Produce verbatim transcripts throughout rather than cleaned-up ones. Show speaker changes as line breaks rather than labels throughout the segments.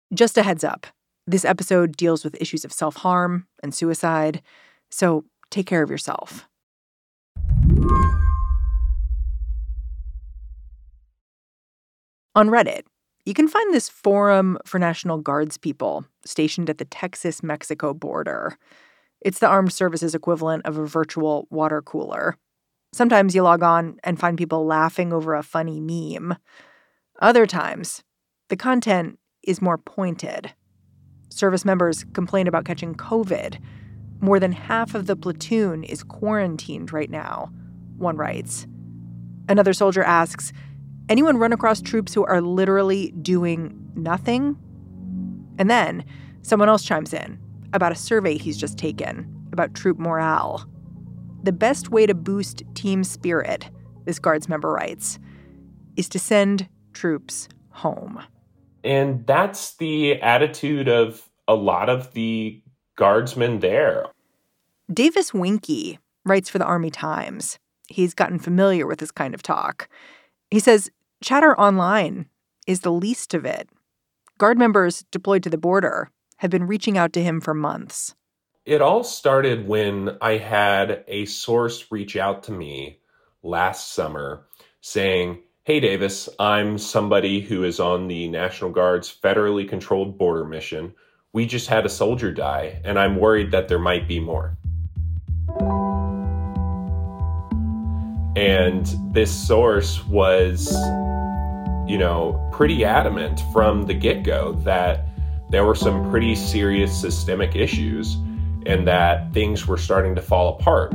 Just a heads up, this episode deals with issues of self-harm and suicide, so take care of yourself. On Reddit, you can find this forum for National Guards people stationed at the Texas-Mexico border. It's the armed services equivalent of a virtual water cooler. Sometimes you log on and find people laughing over a funny meme. Other times, the content is more pointed. Service members complain about catching COVID. More than half of the platoon is quarantined right now, one writes. Another soldier asks, anyone run across troops who are literally doing nothing? And then someone else chimes in about a survey he's just taken about troop morale. The best way to boost team spirit, this Guards member writes, is to send troops home.
And that's the attitude of a lot of the Guardsmen there.
Davis Winky writes for the Army Times. He's gotten familiar with this kind of talk. He says chatter online is the least of it. Guard members deployed to the border have been reaching out to him for months.
It all started when I had a source reach out to me last summer saying, hey, Davis, I'm somebody who is on the National Guard's federally controlled border mission. We just had a soldier die, and I'm worried that there might be more. And this source was, you know, pretty adamant from the get-go that there were some pretty serious systemic issues and that things were starting to fall apart.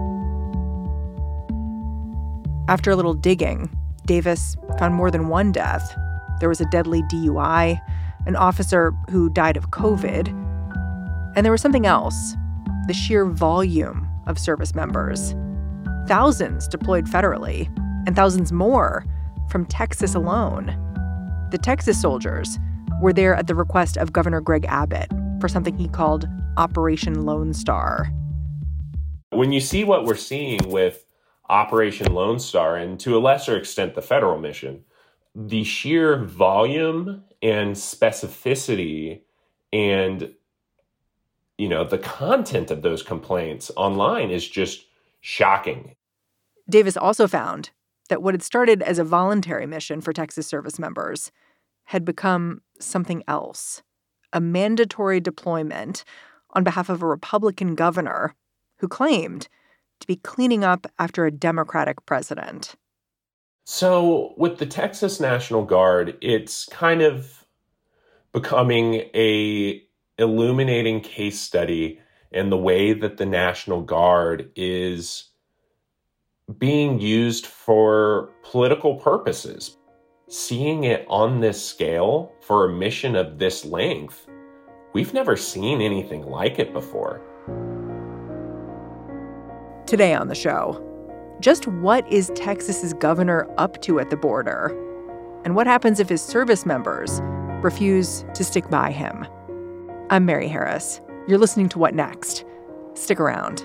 After a little digging, Davis found more than one death. There was a deadly D U I, an officer who died of COVID, and there was something else, the sheer volume of service members. Thousands deployed federally, and thousands more from Texas alone. The Texas soldiers were there at the request of Governor Greg Abbott for something he called Operation Lone Star.
When you see what we're seeing with Operation Lone Star, and to a lesser extent the federal mission, the sheer volume and specificity and, you know, the content of those complaints online is just shocking.
Davis also found that what had started as a voluntary mission for Texas service members had become something else, a mandatory deployment on behalf of a Republican governor who claimed to be cleaning up after a Democratic president.
So with the Texas National Guard, it's kind of becoming a illuminating case study in the way that the National Guard is being used for political purposes. Seeing it on this scale for a mission of this length, we've never seen anything like it before.
Today on the show, just what is Texas's governor up to at the border? And what happens if his service members refuse to stick by him? I'm Mary Harris. You're listening to What Next? Stick around.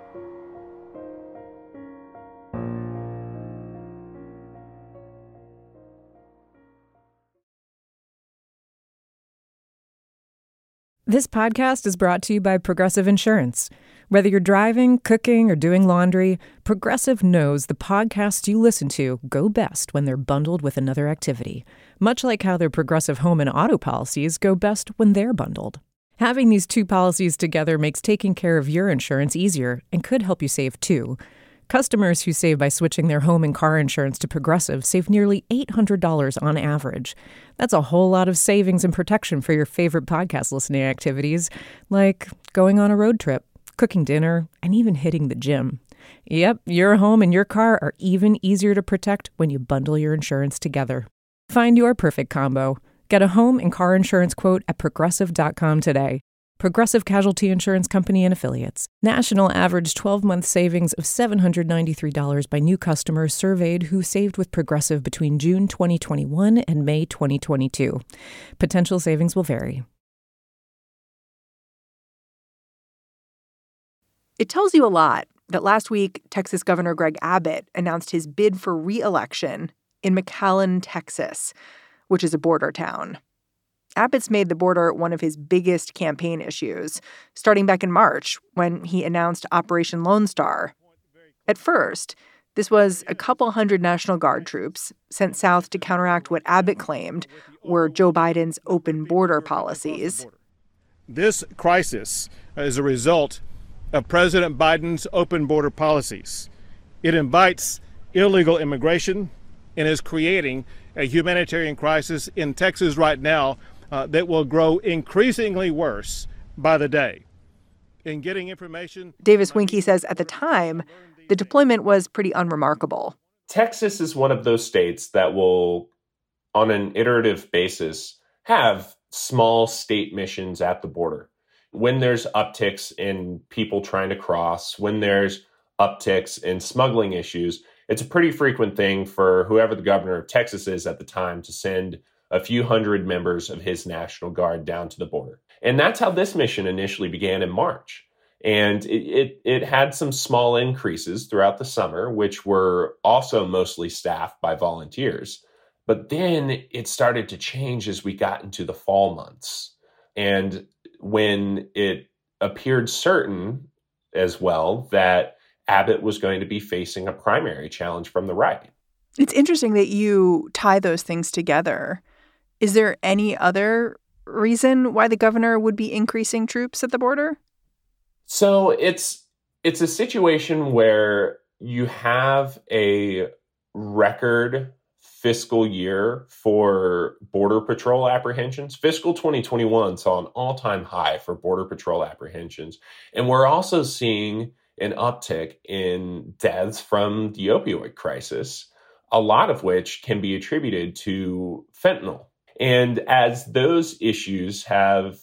This podcast is brought to you by Progressive Insurance. Whether you're driving, cooking, or doing laundry, Progressive knows the podcasts you listen to go best when they're bundled with another activity, much like how their Progressive home and auto policies go best when they're bundled. Having these two policies together makes taking care of your insurance easier and could help you save too. Customers who save by switching their home and car insurance to Progressive save nearly eight hundred dollars on average. That's a whole lot of savings and protection for your favorite podcast listening activities, like going on a road trip, cooking dinner, and even hitting the gym. Yep, your home and your car are even easier to protect when you bundle your insurance together. Find your perfect combo. Get a home and car insurance quote at progressive dot com today. Progressive Casualty Insurance Company and Affiliates. National average twelve-month savings of seven hundred ninety-three dollars by new customers surveyed who saved with Progressive between June twenty twenty-one and May twenty twenty-two. Potential savings will vary.
It tells you a lot that last week, Texas Governor Greg Abbott announced his bid for re-election in McAllen, Texas, which is a border town. Abbott's made the border one of his biggest campaign issues, starting back in March when he announced Operation Lone Star. At first, this was a couple hundred National Guard troops sent south to counteract what Abbott claimed were Joe Biden's open border policies.
This crisis is a result of President Biden's open border policies. It invites illegal immigration and is creating a humanitarian crisis in Texas right now uh, that will grow increasingly worse by the day. In getting information,
Davis Winke says at the time, the deployment was pretty unremarkable.
Texas is one of those states that will, on an iterative basis, have small state missions at the border. When there's upticks in people trying to cross, when there's upticks in smuggling issues, it's a pretty frequent thing for whoever the governor of Texas is at the time to send a few hundred members of his National Guard down to the border. And that's how this mission initially began in March. And it, it, it had some small increases throughout the summer, which were also mostly staffed by volunteers. But then it started to change as we got into the fall months. And when it appeared certain as well that Abbott was going to be facing a primary challenge from the right.
It's interesting that you tie those things together. Is there any other reason why the governor would be increasing troops at the border?
So it's it's a situation where you have a record fiscal year for Border Patrol apprehensions. Fiscal twenty twenty-one saw an all-time high for Border Patrol apprehensions. And we're also seeing an uptick in deaths from the opioid crisis, a lot of which can be attributed to fentanyl. And as those issues have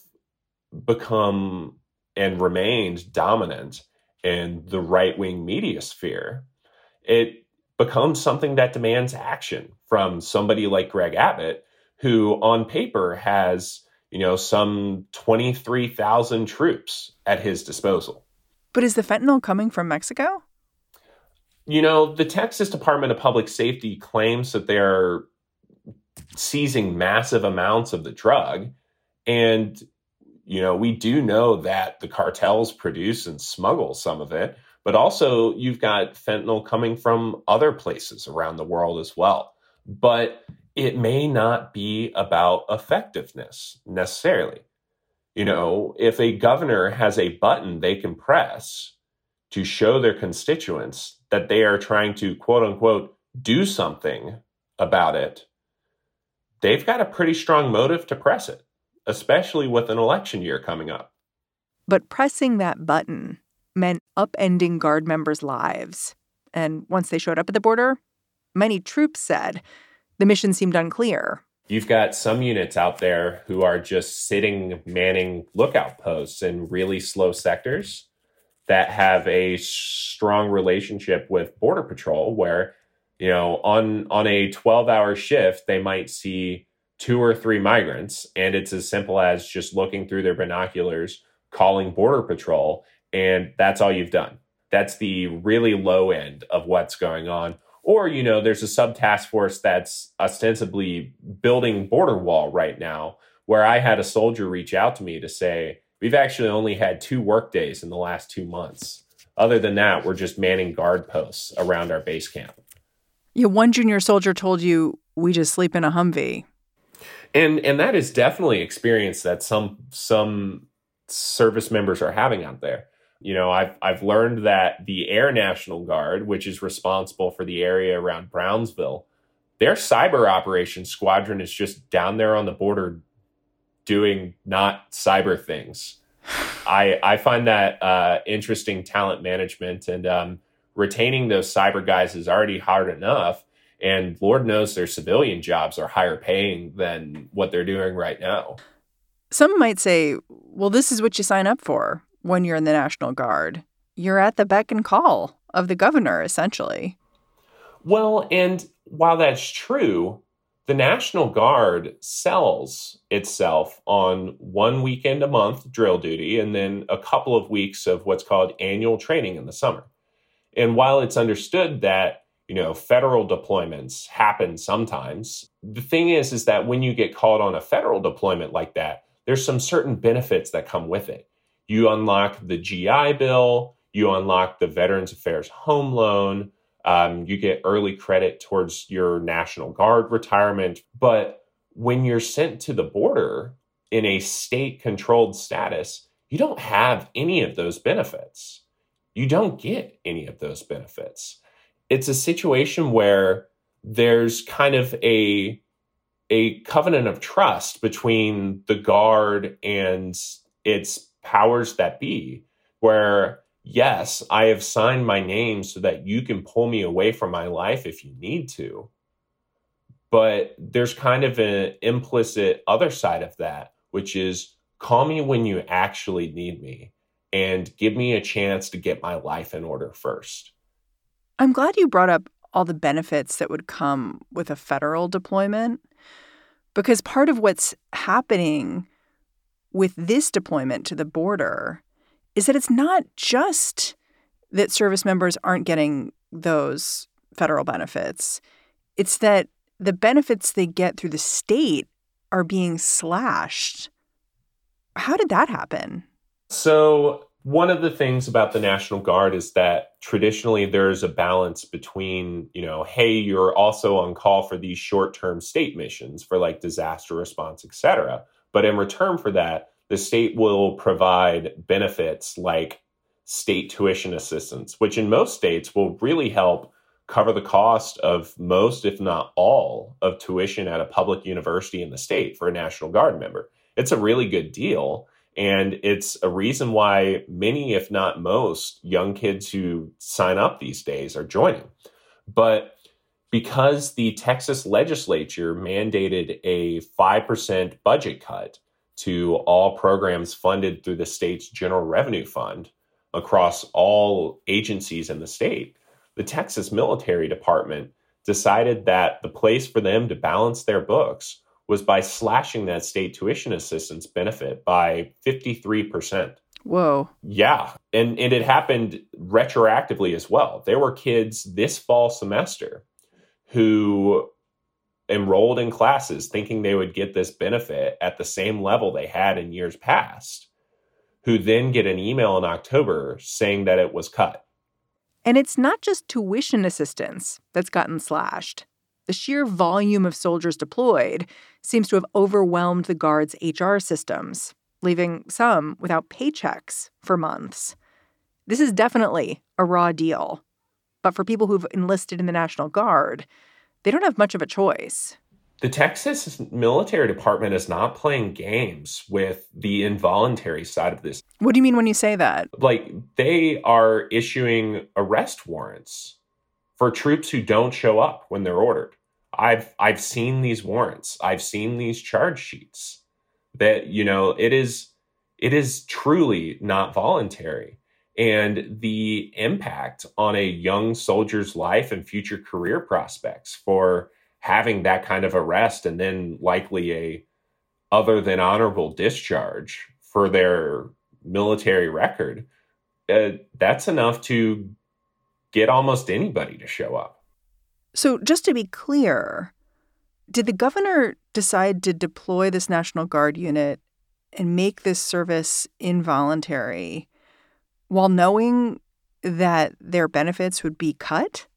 become and remained dominant in the right-wing media sphere, it becomes something that demands action from somebody like Greg Abbott, who on paper has, you know, some twenty-three thousand troops at his disposal.
But is the fentanyl coming from Mexico?
You know, the Texas Department of Public Safety claims that they're seizing massive amounts of the drug. And, you know, we do know that the cartels produce and smuggle some of it. But also you've got fentanyl coming from other places around the world as well. But it may not be about effectiveness necessarily. You know, if a governor has a button they can press to show their constituents that they are trying to, quote unquote, do something about it, they've got a pretty strong motive to press it, especially with an election year coming up.
But pressing that button meant upending Guard members' lives. And once they showed up at the border, many troops said the mission seemed unclear.
You've got some units out there who are just sitting manning lookout posts in really slow sectors that have a strong relationship with Border Patrol where, you know, on, on a twelve-hour shift, they might see two or three migrants, and it's as simple as just looking through their binoculars, calling Border Patrol, and that's all you've done. That's the really low end of what's going on. Or, you know, there's a sub-task force that's ostensibly building border wall right now, where I had a soldier reach out to me to say, we've actually only had two work days in the last two months. Other than that, we're just manning guard posts around our base camp.
Yeah, one junior soldier told you, we just sleep in a Humvee.
And and that is definitely experience that some some service members are having out there. You know, I've I've learned that the Air National Guard, which is responsible for the area around Brownsville, their cyber operations squadron is just down there on the border doing not cyber things. I I find that uh, interesting talent management, and um, retaining those cyber guys is already hard enough. And Lord knows their civilian jobs are higher paying than what they're doing right now.
Some might say, well, this is what you sign up for when you're in the National Guard. You're at the beck and call of the governor, essentially.
Well, and while that's true, the National Guard sells itself on one weekend a month drill duty and then a couple of weeks of what's called annual training in the summer. And while it's understood that you know, federal deployments happen sometimes. The thing is, is that when you get called on a federal deployment like that, there's some certain benefits that come with it. You unlock the G I Bill, you unlock the Veterans Affairs Home Loan, um, you get early credit towards your National Guard retirement. But when you're sent to the border in a state-controlled status, you don't have any of those benefits. You don't get any of those benefits. It's a situation where there's kind of a, a covenant of trust between the Guard and its powers that be, where, yes, I have signed my name so that you can pull me away from my life if you need to. But there's kind of an implicit other side of that, which is call me when you actually need me and give me a chance to get my life in order first.
I'm glad you brought up all the benefits that would come with a federal deployment, because part of what's happening with this deployment to the border is that it's not just that service members aren't getting those federal benefits. It's that the benefits they get through the state are being slashed. How did that happen?
So one of the things about the National Guard is that traditionally there's a balance between, you know, hey, you're also on call for these short-term state missions for like disaster response, et cetera. But in return for that, the state will provide benefits like state tuition assistance, which in most states will really help cover the cost of most, if not all, of tuition at a public university in the state for a National Guard member. It's a really good deal. And it's a reason why many, if not most, young kids who sign up these days are joining. But because the Texas legislature mandated a five percent budget cut to all programs funded through the state's general revenue fund across all agencies in the state, the Texas Military Department decided that the place for them to balance their books was by slashing that state tuition assistance benefit by fifty-three percent.
Whoa.
Yeah. And, and it happened retroactively as well. There were kids this fall semester who enrolled in classes thinking they would get this benefit at the same level they had in years past, who then get an email in October saying that it was cut.
And it's not just tuition assistance that's gotten slashed. The sheer volume of soldiers deployed seems to have overwhelmed the Guard's H R systems, leaving some without paychecks for months. This is definitely a raw deal. But for people who've enlisted in the National Guard, they don't have much of a choice.
The Texas Military Department is not playing games with the involuntary side of this.
What do you mean when you say that?
Like, they are issuing arrest warrants for troops who don't show up when they're ordered. I've I've seen these warrants. I've seen these charge sheets. That, you know, it is it is truly not voluntary. And the impact on a young soldier's life and future career prospects for having that kind of arrest and then likely a other than honorable discharge for their military record, uh, that's enough to get almost anybody to show up.
So just to be clear, did the governor decide to deploy this National Guard unit and make this service involuntary while knowing that their benefits would be cut?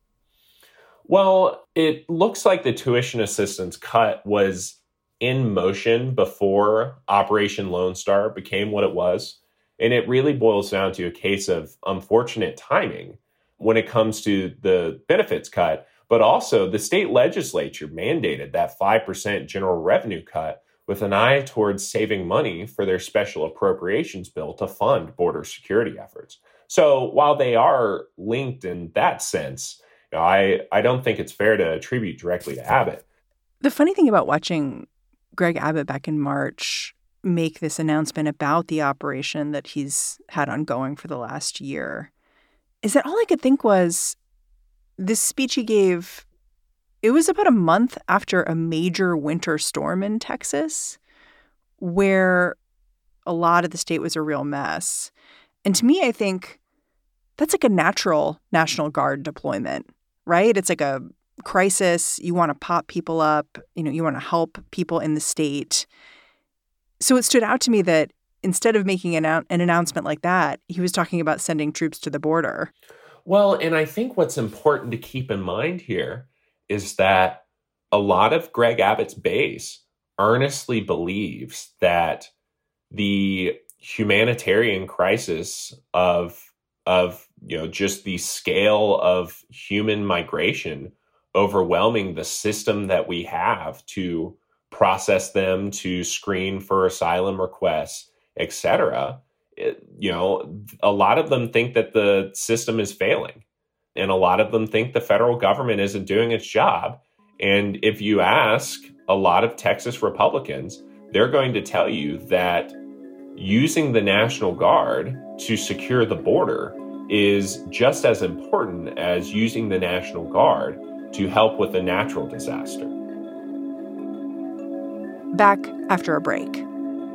Well, it looks like the tuition assistance cut was in motion before Operation Lone Star became what it was. And it really boils down to a case of unfortunate timing when it comes to the benefits cut. But also, the state legislature mandated that five percent general revenue cut with an eye towards saving money for their special appropriations bill to fund border security efforts. So while they are linked in that sense, you know, I, I don't think it's fair to attribute directly to Abbott.
The funny thing about watching Greg Abbott back in March make this announcement about the operation that he's had ongoing for the last year is that all I could think was this speech he gave, it was about a month after a major winter storm in Texas where a lot of the state was a real mess. And to me, I think that's like a natural National Guard deployment. right? It's like a crisis. You want to pop people up. You know, you want to help people in the state. So it stood out to me that instead of making an, an announcement like that, he was talking about sending troops to the border.
Well, and I think what's important to keep in mind here is that a lot of Greg Abbott's base earnestly believes that the humanitarian crisis of, of you know, just the scale of human migration overwhelming the system that we have to process them, to screen for asylum requests, et cetera, It, you know, a lot of them think that the system is failing, and a lot of them think the federal government isn't doing its job. And if you ask a lot of Texas Republicans, they're going to tell you that using the National Guard to secure the border is just as important as using the National Guard to help with a natural disaster.
Back after a break.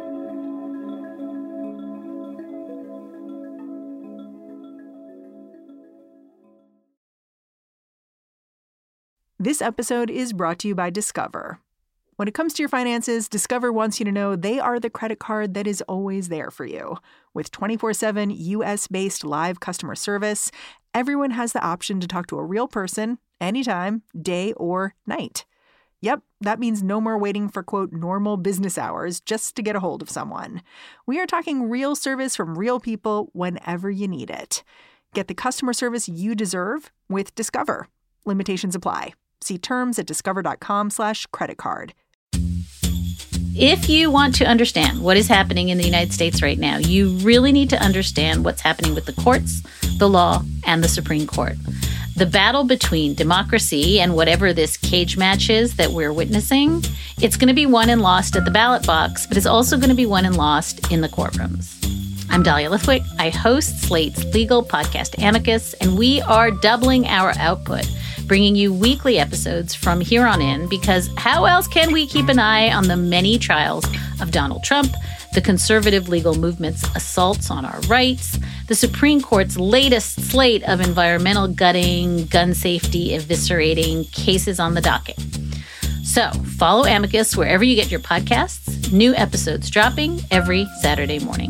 This episode is brought to you by Discover. When it comes to your finances, Discover wants you to know they are the credit card that is always there for you. With twenty-four seven U S-based live customer service, everyone has the option to talk to a real person anytime, day or night. Yep, that means no more waiting for, quote, normal business hours just to get a hold of someone. We are talking real service from real people whenever you need it. Get the customer service you deserve with Discover. Limitations apply. See terms at discover.com slash credit card.
If you want to understand what is happening in the United States right now, you really need to understand what's happening with the courts, the law, and the Supreme Court. The battle between democracy and whatever this cage match is that we're witnessing, it's going to be won and lost at the ballot box, but it's also going to be won and lost in the courtrooms. I'm Dahlia Lithwick. I host Slate's legal podcast Amicus, and we are doubling our output, bringing you weekly episodes from here on in, because how else can we keep an eye on the many trials of Donald Trump, the conservative legal movement's assaults on our rights, the Supreme Court's latest slate of environmental gutting, gun safety eviscerating cases on the docket. So follow Amicus wherever you get your podcasts. New episodes dropping every Saturday morning.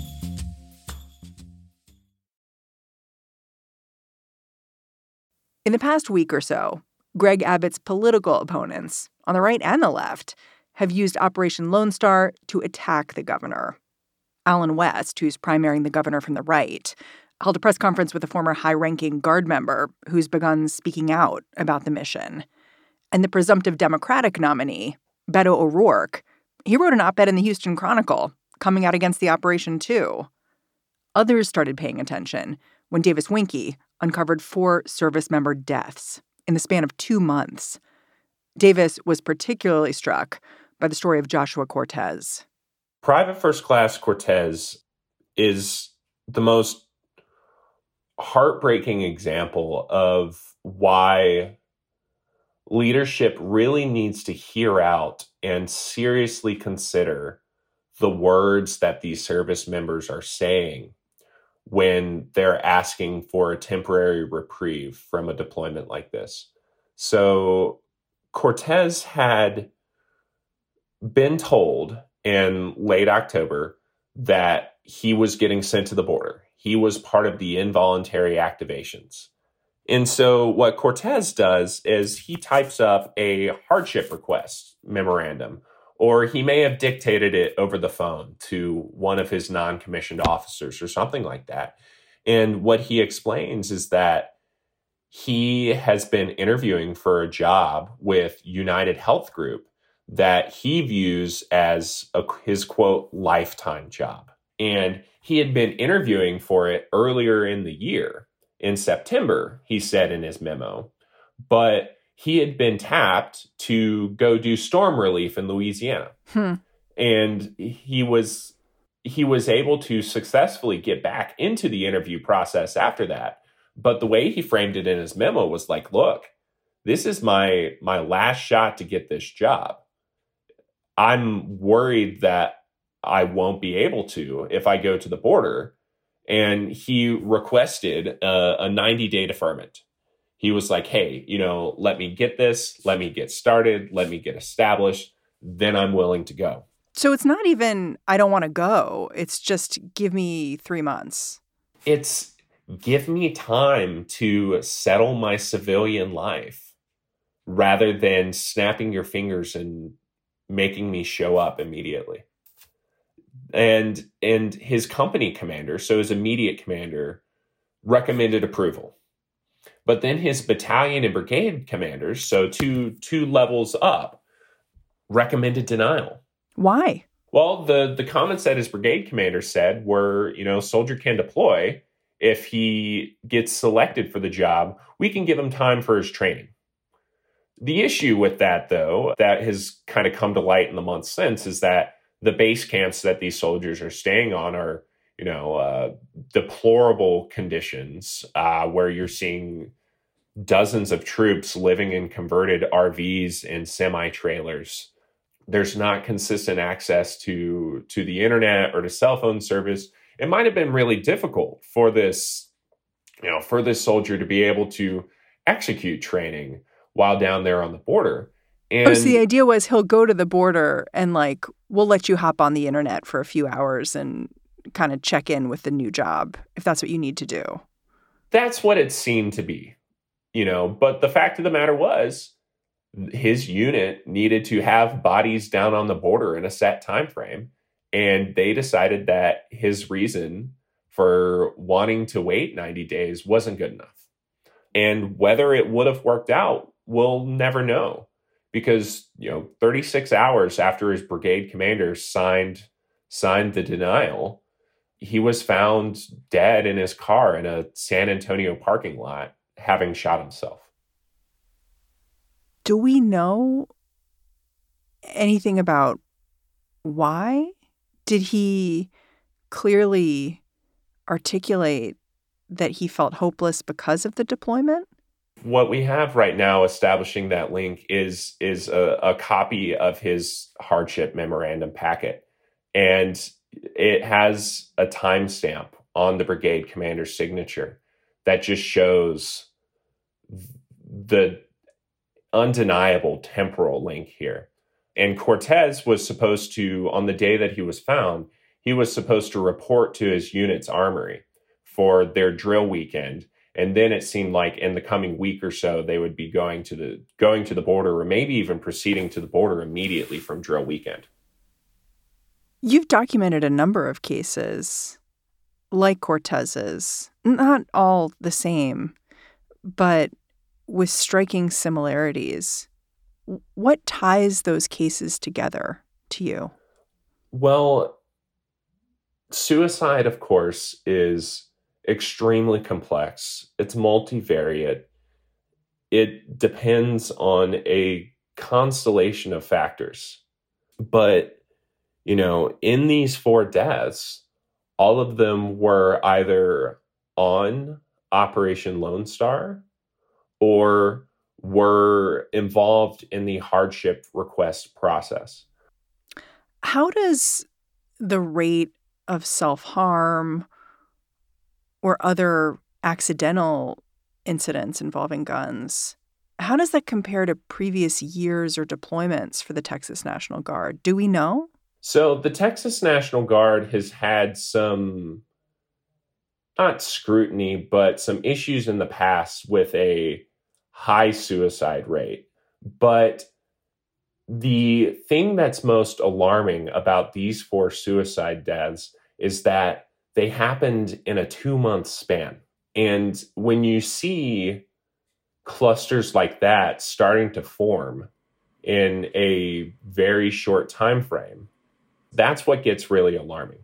In the past week or so, Greg Abbott's political opponents, on the right and the left, have used Operation Lone Star to attack the governor. Allen West, who's primarying the governor from the right, held a press conference with a former high-ranking Guard member who's begun speaking out about the mission. And the presumptive Democratic nominee, Beto O'Rourke, he wrote an op-ed in the Houston Chronicle coming out against the operation, too. Others started paying attention when Davis Winke uncovered four service member deaths in the span of two months. Davis was particularly struck by the story of Joshua Cortez.
Private First Class Cortez is the most heartbreaking example of why leadership really needs to hear out and seriously consider the words that these service members are saying when they're asking for a temporary reprieve from a deployment like this. So Cortez had been told in late October that he was getting sent to the border. He was part of the involuntary activations. And so what Cortez does is he types up a hardship request memorandum, or he may have dictated it over the phone to one of his non-commissioned officers or something like that. And what he explains is that he has been interviewing for a job with United Health Group that he views as a, his, quote, lifetime job. And he had been interviewing for it earlier in the year, in September, he said in his memo. But he had been tapped to go do storm relief in Louisiana. Hmm. And he was he was able to successfully get back into the interview process after that. But the way he framed it in his memo was like, look, this is my my last shot to get this job. I'm worried that I won't be able to if I go to the border. And he requested a, a ninety-day deferment. He was like, hey, you know, let me get this, let me get started, let me get established, then I'm willing to go.
So it's not even, I don't want to go. It's just give me three months.
It's give me time to settle my civilian life rather than snapping your fingers and making me show up immediately. And and his company commander, so his immediate commander, recommended approval. But then his battalion and brigade commanders, so two two levels up, recommended denial.
Why?
Well, the, the comments that his brigade commander said were, you know, soldier can deploy. If he gets selected for the job, we can give him time for his training. The issue with that, though, that has kind of come to light in the months since is that the base camps that these soldiers are staying on are, you know, uh, deplorable conditions uh, where you're seeing dozens of troops living in converted R Vs and semi-trailers. There's not consistent access to, to the internet or to cell phone service. It might have been really difficult for this, you know, for this soldier to be able to execute training while down there on the border. And
oh, so the idea was he'll go to the border and, like, we'll let you hop on the internet for a few hours and kind of check in with the new job, if that's what you need to do.
That's what it seemed to be, you know, but the fact of the matter was his unit needed to have bodies down on the border in a set time frame. And they decided that his reason for wanting to wait ninety days wasn't good enough. And whether it would have worked out, we'll never know. Because, you know, thirty-six hours after his brigade commander signed signed the denial, he was found dead in his car in a San Antonio parking lot, having shot himself.
Do we know anything about why? Did he clearly articulate that he felt hopeless because of the deployment?
What we have right now establishing that link is is a, a copy of his hardship memorandum packet. And it has a timestamp on the brigade commander's signature that just shows the undeniable temporal link here. And Cortez was supposed to, on the day that he was found, he was supposed to report to his unit's armory for their drill weekend. And then it seemed like in the coming week or so, they would be going to the going to the border, or maybe even proceeding to the border immediately from drill weekend.
You've documented a number of cases like Cortez's, not all the same, but with striking similarities. What ties those cases together to you?
Well, suicide, of course, is extremely complex. It's multivariate. It depends on a constellation of factors. But, you know, in these four deaths, all of them were either on Operation Lone Star or were involved in the hardship request process.
How does the rate of self-harm or other accidental incidents involving guns, how does that compare to previous years or deployments for the Texas National Guard? Do we know?
So the Texas National Guard has had some, not scrutiny, but some issues in the past with a high suicide rate. But the thing that's most alarming about these four suicide deaths is that they happened in a two-month span. And when you see clusters like that starting to form in a very short time frame, that's what gets really alarming.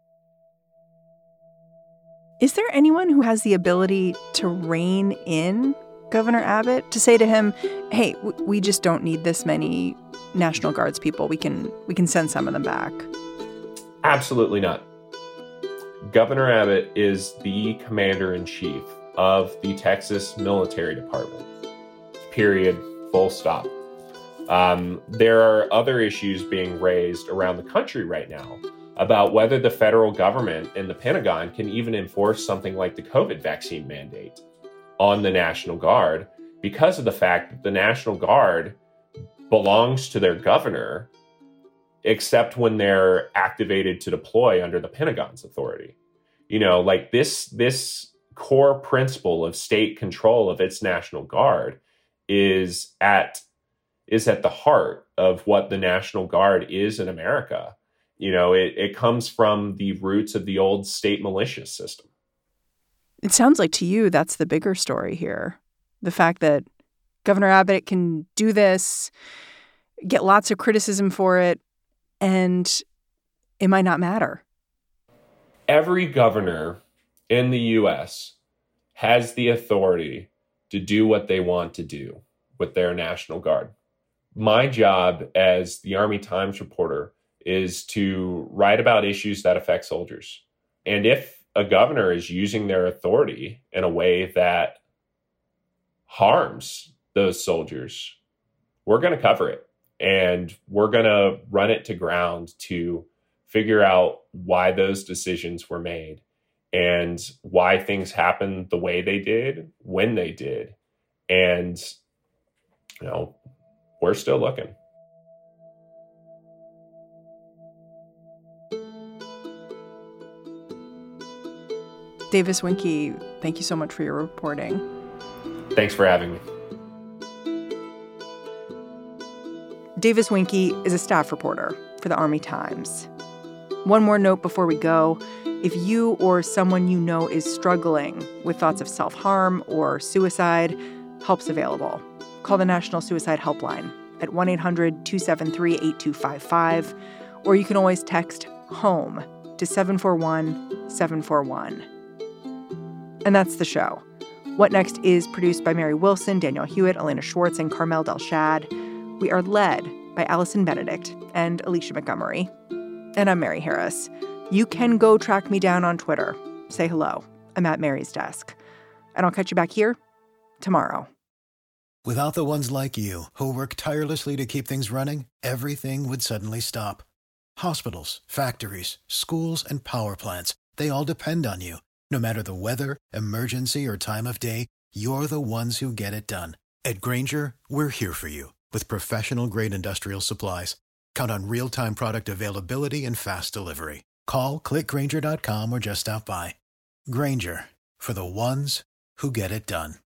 Is there anyone who has the ability to rein in Governor Abbott, to say to him, hey, w- we just don't need this many National Guards people. We can we can send some of them back? Absolutely
not. Governor Abbott is the commander-in-chief of the Texas Military Department. Period. Full stop. Um, there are other issues being raised around the country right now about whether the federal government and the Pentagon can even enforce something like the COVID vaccine mandate. on the National Guard because of the fact that the National Guard belongs to their governor, except when they're activated to deploy under the Pentagon's authority. You know, like this, this core principle of state control of its National Guard is at, is at the heart of what the National Guard is in America. You know, it, it comes from the roots of the old state militia system.
It sounds like to you that's the bigger story here. The fact that Governor Abbott can do this, get lots of criticism for it, and it might not matter.
Every governor in the U S has the authority to do what they want to do with their National Guard. My job as the Army Times reporter is to write about issues that affect soldiers. And if a governor is using their authority in a way that harms those soldiers, we're going to cover it. And we're going to run it to ground to figure out why those decisions were made and why things happened the way they did, when they did. And, you know, we're still looking.
Davis Winke, thank you so much for your reporting.
Thanks for having me.
Davis Winke is a staff reporter for the Army Times. One more note before we go. If you or someone you know is struggling with thoughts of self-harm or suicide, help's available. Call the National Suicide Helpline at one eight hundred two seven three eight two five five, or you can always text HOME to seven four one seven four one. And that's the show. What Next is produced by Mary Wilson, Daniel Hewitt, Elena Schwartz, and Carmel Delshad. We are led by Allison Benedict and Alicia Montgomery. And I'm Mary Harris. You can go track me down on Twitter. Say hello. I'm at Mary's Desk. And I'll catch you back here tomorrow.
Without the ones like you, who work tirelessly to keep things running, everything would suddenly stop. Hospitals, factories, schools, and power plants, they all depend on you. No matter the weather, emergency, or time of day, you're the ones who get it done. At Grainger, we're here for you with professional-grade industrial supplies. Count on real-time product availability and fast delivery. Call, click Grainger dot com, or just stop by. Grainger, for the ones who get it done.